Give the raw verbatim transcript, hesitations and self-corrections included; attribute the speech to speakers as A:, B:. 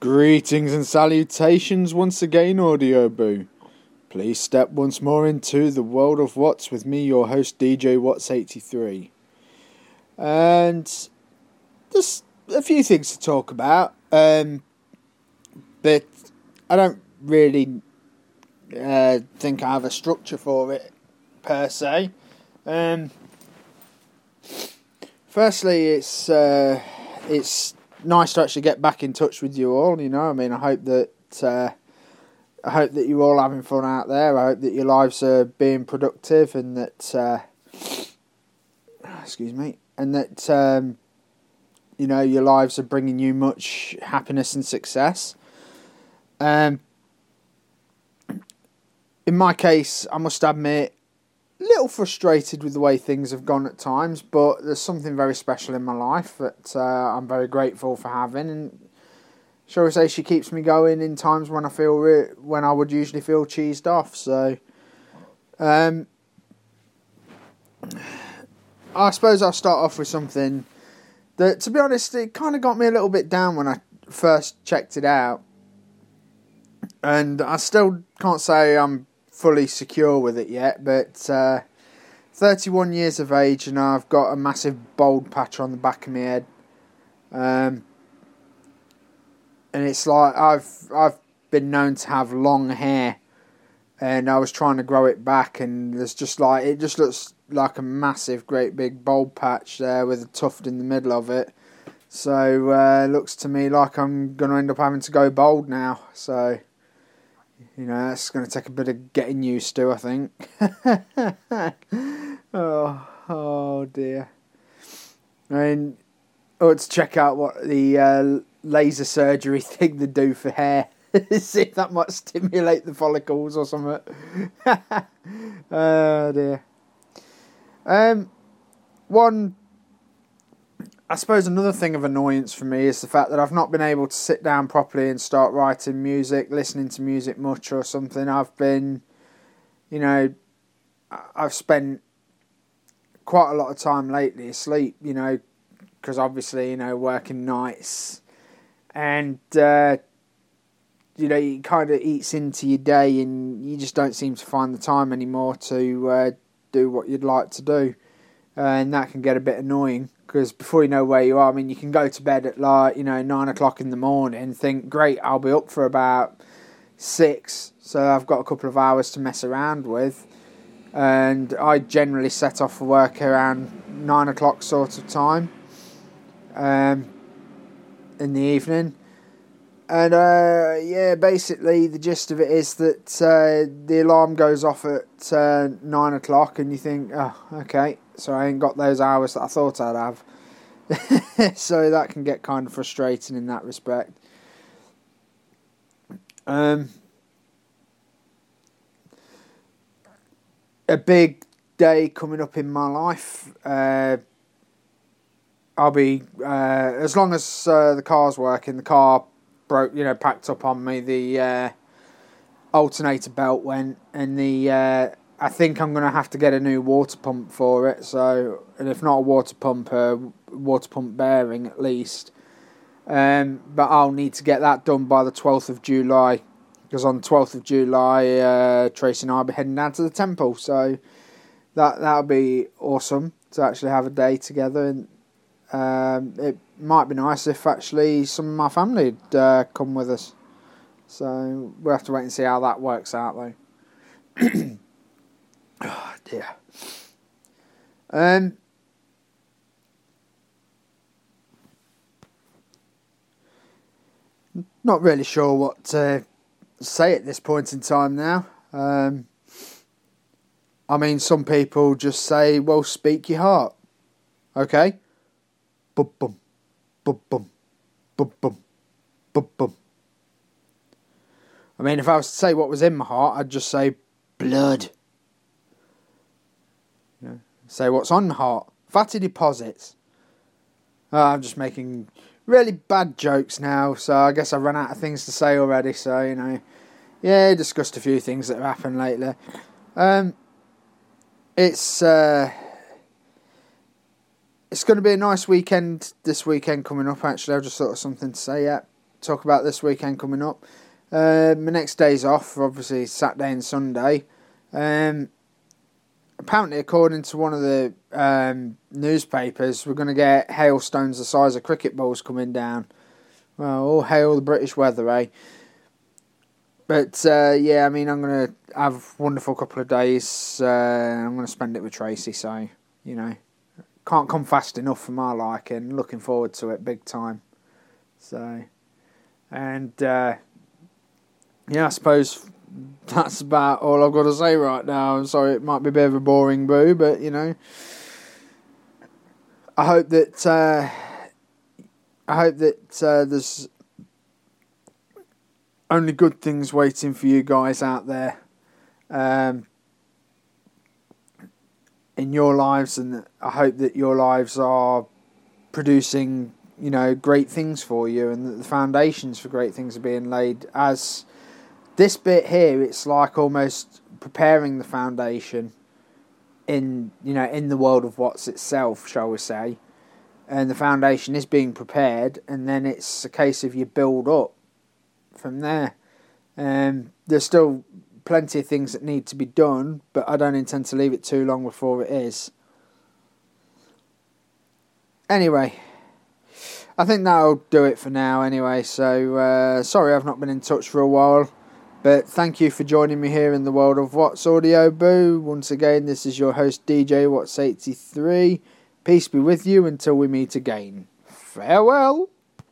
A: Greetings and salutations once again, Audio Boo. Please step once more into the world of Watts with me, your host D J Watts eighty-three. And there's a few things to talk about, um, but I don't really uh, think I have a structure for it per se. Um, firstly, it's uh, it's nice to actually get back in touch with you all. You know, I mean, I hope that uh, I hope that you're all having fun out there. I hope that your lives are being productive, and that uh, excuse me, and that um, you know, your lives are bringing you much happiness and success. Um, in my case, I must admit, a little frustrated with the way things have gone at times, but there's something very special in my life that uh, I'm very grateful for having, and shall we say, she keeps me going in times when I feel re- when I would usually feel cheesed off. So, um, I suppose I'll start off with something that, to be honest, it kind of got me a little bit down when I first checked it out, and I still can't say I'm fully secure with it yet, but uh, thirty-one years of age, and I've got a massive bald patch on the back of my head, um, and it's like I've I've been known to have long hair, and I was trying to grow it back, and there's just like it just looks like a massive, great big bald patch there with a tuft in the middle of it. So uh, it looks to me like I'm going to end up having to go bald now. So, you know, that's going to take a bit of getting used to, I think. oh, oh dear. I mean, I ought to check out what the uh, laser surgery thing they do for hair. See if that might stimulate the follicles or something. Oh dear. Um, one, I suppose another thing of annoyance for me is the fact that I've not been able to sit down properly and start writing music, listening to music much or something. I've been, you know, I've spent quite a lot of time lately asleep, you know, because obviously, you know, working nights, and, uh, you know, it kind of eats into your day, and you just don't seem to find the time anymore to uh, do what you'd like to do, uh, and that can get a bit annoying. Because before you know where you are, I mean, you can go to bed at like, you know, nine o'clock in the morning and think, great, I'll be up for about six. So I've got a couple of hours to mess around with. And I generally set off for work around nine o'clock sort of time um, in the evening. And uh, yeah, basically the gist of it is that uh, the alarm goes off at uh, nine o'clock, and you think, oh, okay, so I ain't got those hours that I thought I'd have. So that can get kind of frustrating in that respect. Um, a big day coming up in my life. Uh, I'll be, uh, as long as uh, the car's working, the car broke, you know, packed up on me. The uh, alternator belt went, and the uh, I think I'm going to have to get a new water pump for it. So, and if not a water pump, a water pump bearing at least. Um, but I'll need to get that done by the twelfth of July, because on the twelfth of July, uh, Tracy and I'll be heading down to the temple. So that that'll be awesome to actually have a day together, and um, it might be nice if actually some of my family would uh, come with us. So we'll have to wait and see how that works out, though. Oh dear. Um. Not really sure what to say at this point in time now. Um. I mean, some people just say, "Well, speak your heart." Okay. Bum bum, bum bum, bum bum, bum bum. I mean, if I was to say what was in my heart, I'd just say blood. You know, say what's on my heart. Fatty deposits. Oh, I'm just making really bad jokes now, so I guess I've run out of things to say already. So, you know, yeah, discussed a few things that have happened lately. Um, it's uh, it's going to be a nice weekend this weekend coming up. Actually, I've just thought of something to say. Yeah, talk about this weekend coming up. Uh, my next day's off, obviously Saturday and Sunday. Um, apparently, according to one of the um, newspapers, we're going to get hailstones the size of cricket balls coming down. Well, all hail the British weather, eh? But, uh, yeah, I mean, I'm going to have a wonderful couple of days. Uh, I'm going to spend it with Tracy, so, you know, can't come fast enough for my liking. Looking forward to it big time. So, and, uh, yeah, I suppose that's about all I've got to say right now. I'm sorry, it might be a bit of a boring boo, but, you know, I hope that, uh, I hope that uh, there's only good things waiting for you guys out there um, in your lives, and I hope that your lives are producing, you know, great things for you, and that the foundations for great things are being laid. As this bit here, it's like almost preparing the foundation in, you know, in the world of what's itself, shall we say, and the foundation is being prepared, and then it's a case of you build up from there. Um, there's still plenty of things that need to be done, but I don't intend to leave it too long before it is. Anyway, I think that'll do it for now anyway, so uh, sorry I've not been in touch for a while, but thank you for joining me here in the world of Watts Audio Boo. Once again, this is your host D J Watts eighty-three. Peace be with you until we meet again. Farewell.